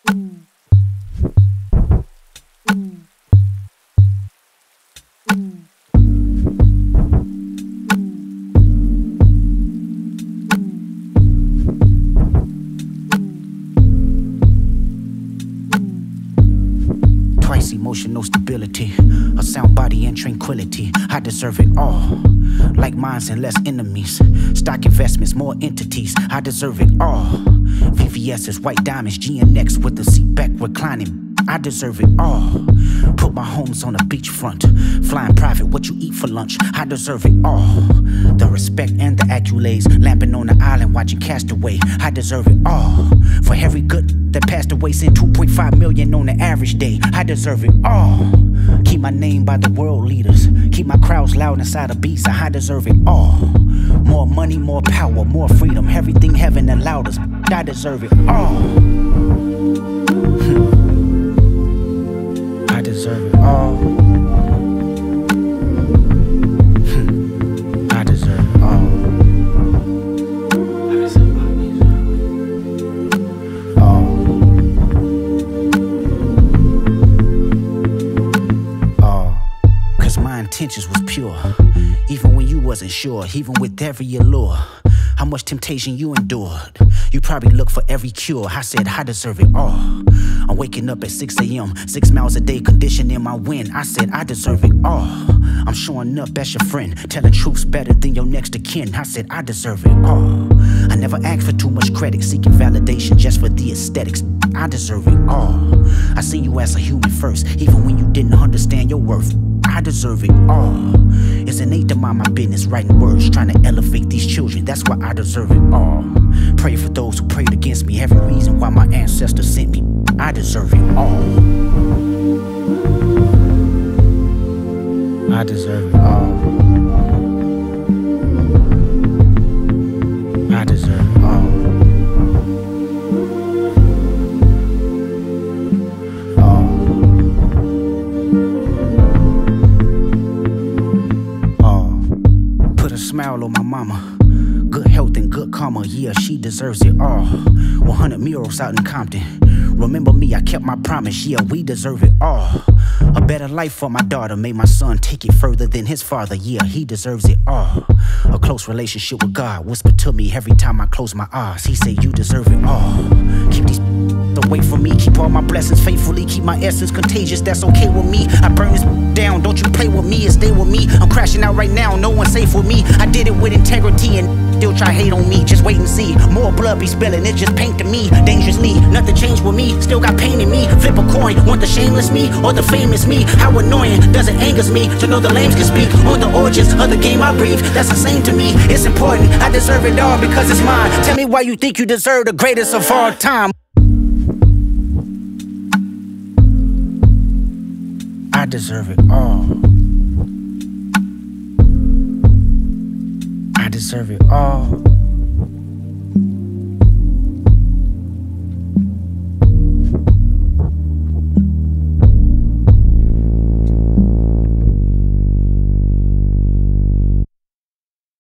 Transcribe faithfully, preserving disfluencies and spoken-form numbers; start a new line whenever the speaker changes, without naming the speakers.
Twice emotional stability, a sound body and tranquility. I deserve it all, like minds and less enemies. Stock investments, more entities. I deserve it all. V V S's, white diamonds, G N X with the seat back reclining. I deserve it all. Put my homes on the beachfront, flying private, what you eat for lunch. I deserve it all. The respect and the accolades, lamping on the island, watching Castaway. I deserve it all. For every good that passed away, send two point five million on the average day. I deserve it all. Keep my name by the world leaders, keep my crowds loud inside of beats. I deserve it all. More money, more power, more freedom, everything heaven allowed us. I deserve it all. I deserve it all. I deserve it all. All. All. Cause my intentions was pure, even when you wasn't sure, even with every allure. How much temptation you endured. You probably look for every cure. I said I deserve it all. I'm waking up at six A M Six miles a day, conditioning my wind. I said I deserve it all. I'm showing up as your friend, telling truths better than your next of kin. I said I deserve it all. I never asked for too much credit, seeking validation just for the aesthetics. I deserve it all. I see you as a human first, even when you didn't understand your worth. I deserve it all. It's innate to mind my business, writing words, trying to elevate these children. That's why I deserve it all. Pray for those who prayed against me, every reason why my ancestors sent me. I deserve it all. I deserve it all. I deserve it all. Smile on my mama, good health and good karma, yeah, she deserves it all. one hundred murals out in Compton, remember me, I kept my promise, yeah, we deserve it all. A better life for my daughter, made my son take it further than his father, yeah, he deserves it all. A close relationship with God, whisper to me every time I close my eyes, he say you deserve it all. Keep these away from me, keep all my blessings faithfully, keep my essence contagious, that's okay with me. I burn this down, don't you play with me and stay with me. I'm crashing out right now, no one's safe with me. I did it with integrity and still try hate on me, just wait and see. More blood be spilling, it just paint to me dangerously. Nothing changed with me, still got pain in me. Flip a coin, want the shameless me or the famous me? How annoying, does it angers me to know the lames can speak on the origins of the game I breathe? That's insane to me, it's important, I deserve it all because it's mine. Tell me why you think you deserve the greatest of all time. I deserve it all. I deserve it all.